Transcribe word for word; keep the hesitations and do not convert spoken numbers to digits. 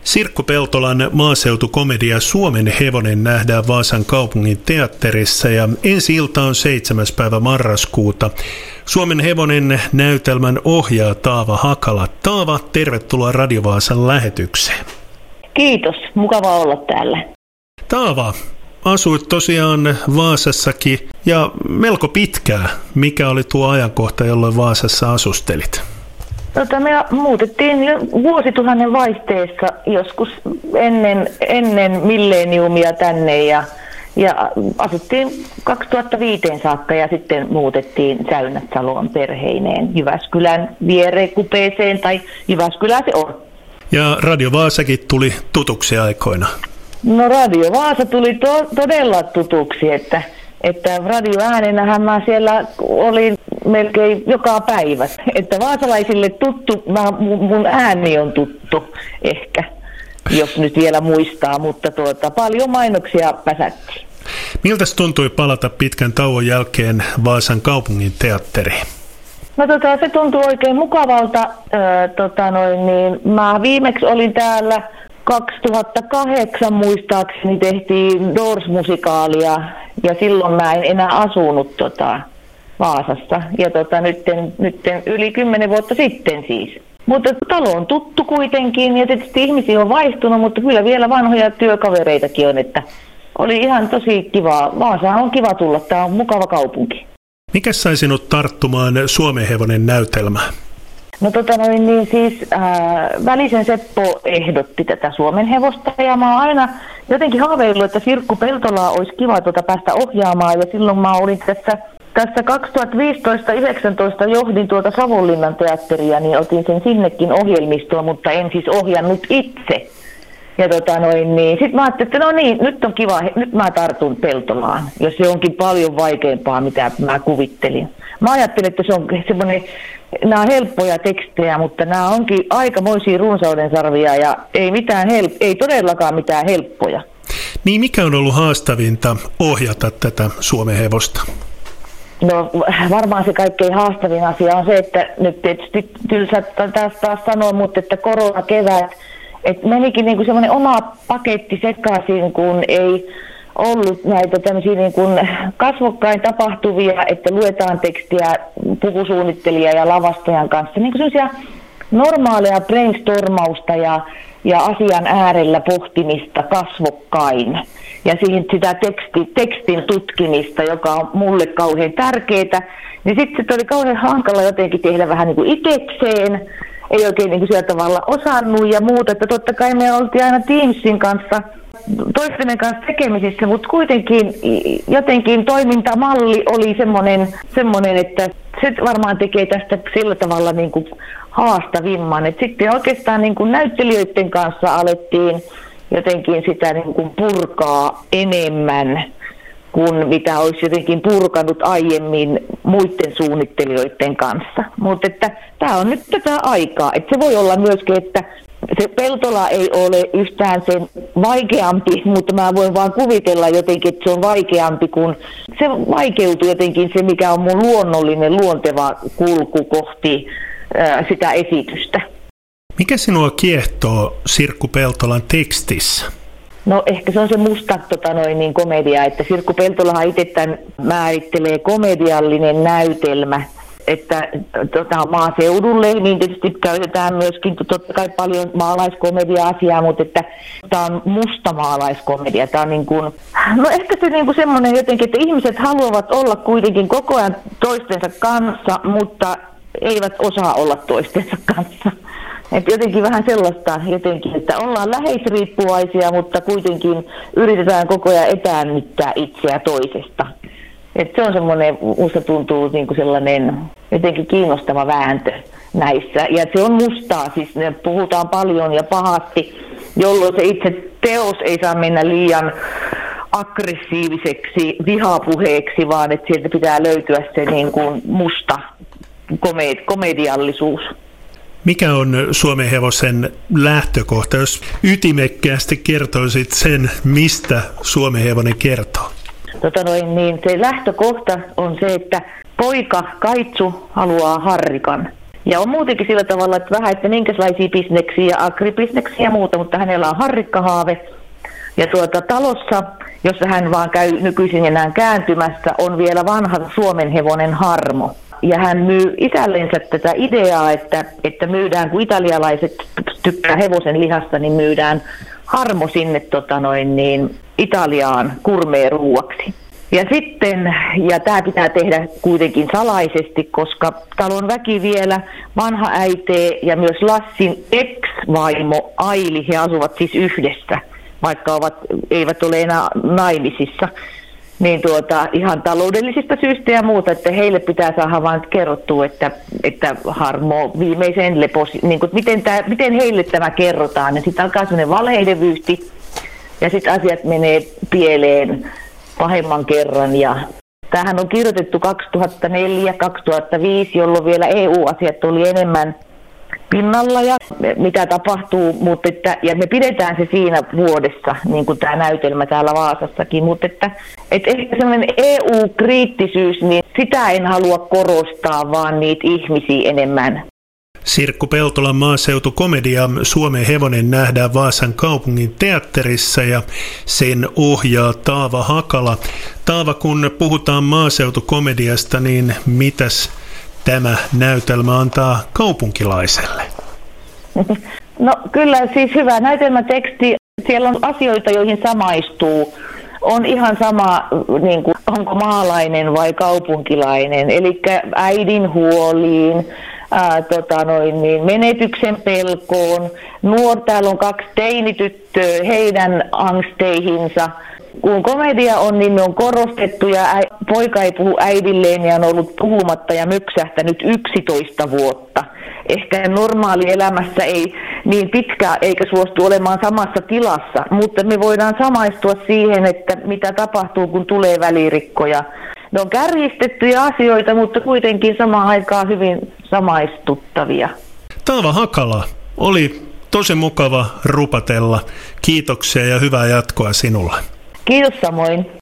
Sirkku Peltolan maaseutukomedia Suomen hevonen nähdään Vaasan kaupungin teatterissa ja ensi ilta on seitsemäs päivä marraskuuta. Suomen hevonen näytelmän ohjaa Taava Hakala. Taava, tervetuloa Radio Vaasan lähetykseen. Kiitos, mukava olla täällä. Taava, asuit tosiaan Vaasassakin ja melko pitkään. Mikä oli tuo ajankohta, jolloin Vaasassa asustelit? Tota, me muutettiin jo vuosituhannen vaihteessa joskus ennen, ennen milleniumia tänne ja, ja asuttiin kaksituhattaviisi saakka ja sitten muutettiin Säynät-Saloon perheineen Jyväskylän vierekupeeseen tai Jyväskylä se on. Ja Radio Vaasakin tuli tutuksi aikoina. No Radio Vaasa tuli to- todella tutuksi, että, että radioäänenähän mä siellä olin melkein joka päivä. Että vaasalaisille tuttu, mä, mun ääni on tuttu ehkä, jos nyt vielä muistaa, mutta tuota, paljon mainoksia päsättiin. Miltäs tuntui palata pitkän tauon jälkeen Vaasan kaupungin teatteriin? No tota, se tuntui oikein mukavalta. Ö, tota noin, niin, mä viimeksi olin täällä kaksituhattakahdeksan muistaakseni tehtiin Doors-musikaalia ja silloin mä en enää asunut tota, Vaasassa ja tota, nytten, nytten yli kymmenen vuotta sitten siis. Mutta talo on tuttu kuitenkin ja tietysti ihmisiä on vaihtunut, mutta kyllä vielä vanhoja työkavereitakin on, että oli ihan tosi kiva. Vaasaan on kiva tulla, tää on mukava kaupunki. Mikä sai sinut tarttumaan Suomen hevonen näytelmään? No tota noin, niin siis ää, Välisen Seppo ehdotti tätä Suomen hevosta ja mä oon aina jotenkin haaveillut, että Sirkku Peltolaa olisi kiva tuota päästä ohjaamaan ja silloin mä olin tässä, tässä kaksituhattaviisitoista yhdeksäntoista johdin tuota Savonlinnan teatteria, niin otin sen sinnekin ohjelmistoon, mutta en siis ohjannut itse. Ja tota noin, niin sit mä ajattelin, että no niin, nyt on kiva, nyt mä tartun Peltolaan, jos se onkin paljon vaikeampaa, mitä mä kuvittelin. Mä ajattelin, että se on semmoinen, nämä on helppoja tekstejä, mutta nämä onkin aikamoisia runsauden sarvia ja ei, mitään help- ei todellakaan mitään helppoja. Niin mikä on ollut haastavinta ohjata tätä Suomen hevosta? No varmaan se kaikkein haastavin asia on se, että nyt tietysti tylsä taas, taas sanoa, mutta että koronakevät, että menikin niin kuin semmoinen oma paketti sekaisin, kun ei ollut näitä tämmöisiä niin kuin kasvokkain tapahtuvia, että luetaan tekstiä pukusuunnittelija ja lavastajan kanssa. Niin kuin semmoisia normaaleja brainstormausta ja, ja asian äärellä pohtimista kasvokkain. Ja siihen sitä teksti, tekstin tutkimista, joka on mulle kauhean tärkeää. Niin sitten se oli kauhean hankala jotenkin tehdä vähän niin kuin itsekseen. Ei oikein niin kuin sillä tavalla osannut ja muuta. Että totta kai me oltiin aina Teamsin kanssa toistemme kanssa tekemisissä, mutta kuitenkin jotenkin toimintamalli oli semmoinen, semmoinen että se varmaan tekee tästä sillä tavalla niin kuin haastavimman. Et sitten oikeastaan niin kuin näyttelijöiden kanssa alettiin jotenkin sitä niin kuin purkaa enemmän kuin mitä olisi jotenkin purkanut aiemmin muiden suunnittelijoiden kanssa. Mutta että tämä on nyt tätä aikaa. Et se voi olla myöskin, että se Peltola ei ole yhtään sen vaikeampi, mutta mä voin vaan kuvitella jotenkin, että se on vaikeampi, kun se vaikeutui jotenkin se, mikä on mun luonnollinen, luonteva kulku kohti ää, sitä esitystä. Mikä sinua kiehtoo Sirkku Peltolan tekstissä? No ehkä se on se musta tota noin, niin komedia, että Sirkku Peltolahan itse tämän määrittelee komediallinen näytelmä. Että tota, maaseudulle, niin tietysti käytetään myöskin totta kai paljon maalaiskomedia-asiaa, mutta että tämä on musta maalaiskomedia. Tämä on niin kuin, no ehkä se niin kuin semmoinen jotenkin, että ihmiset haluavat olla kuitenkin koko ajan toistensa kanssa, mutta eivät osaa olla toistensa kanssa. Että jotenkin vähän sellaista, jotenkin, että ollaan läheisriippuvaisia, mutta kuitenkin yritetään koko ajan etäännyttää itseä toisesta. Että se on semmoinen, musta tuntuu niin kuin sellainen jotenkin kiinnostava vääntö näissä. Ja se on mustaa, siis ne puhutaan paljon ja pahasti, jolloin se itse teos ei saa mennä liian aggressiiviseksi vihapuheeksi, vaan että sieltä pitää löytyä se niin kuin musta komed- komediallisuus. Mikä on Suomen hevosen lähtökohta, jos ytimekkäästi kertoisit sen, mistä Suomen hevonen kertoo? Tota noin, niin se lähtökohta on se, että poika Kaitsu haluaa harrikan. Ja on muutenkin sillä tavalla, että vähän, että minkälaisia bisneksiä ja agribisneksiä ja muuta, mutta hänellä on harrikkahaave. Ja tuota talossa, jossa hän vaan käy nykyisin enää kääntymässä, on vielä vanha Suomen hevonen Harmo. Ja hän myy isällensä tätä ideaa, että, että myydään, kun italialaiset tykkää hevosen lihasta, niin myydään Harmo sinne tota noin, niin, Italiaan gourmet-ruuaksi. Ja sitten, ja tämä pitää tehdä kuitenkin salaisesti, koska talon väki vielä, vanha äiti ja myös Lassin ex-vaimo Aili, he asuvat siis yhdessä, vaikka ovat, eivät ole enää naimisissa. Niin tuota, ihan taloudellisista syistä ja muuta, että heille pitää saada vain kerrottua, että, että Harmo viimeisen leposi, niin kuin, miten, tämä, miten heille tämä kerrotaan. Ja sitten alkaa sellainen valheiden vyyhti ja sitten asiat menee pieleen pahemman kerran. Ja tämähän on kirjoitettu kaksituhattaneljä kaksituhattaviisi, jolloin vielä E U-asiat oli enemmän pinnalla ja mitä tapahtuu, mutta että, ja me pidetään se siinä vuodessa, niin kuin tämä näytelmä täällä Vaasassakin, mutta että, että ehkä sellainen E U-kriittisyys, niin sitä en halua korostaa, vaan niitä ihmisiä enemmän. Sirkku Peltolan maaseutukomedia Suomen hevonen nähdään Vaasan kaupungin teatterissa ja sen ohjaa Taava Hakala. Taava, kun puhutaan maaseutukomediasta, niin mitäs tämä näytelmä antaa kaupunkilaiselle? No kyllä, siis hyvä näytelmäteksti. Siellä on asioita, joihin samaistuu. On ihan sama, niin kuin, onko maalainen vai kaupunkilainen. Eli äidin huoliin, ää, tota noin, niin, menetyksen pelkoon. Nuor, täällä on kaksi teinityttöä, heidän angsteihinsa. Kun komedia on, niin me on korostettu ja ä, poika ei puhu äidilleen ja on ollut puhumatta ja myksähtänyt yksitoista vuotta. Ehkä normaali elämässä ei niin pitkä eikä suostu olemaan samassa tilassa, mutta me voidaan samaistua siihen, että mitä tapahtuu, kun tulee välirikkoja. Ne on kärjistettyjä asioita, mutta kuitenkin samaan aikaan hyvin samaistuttavia. Taava Hakala, oli tosi mukava rupatella. Kiitoksia ja hyvää jatkoa sinulle. Kiitos samoin.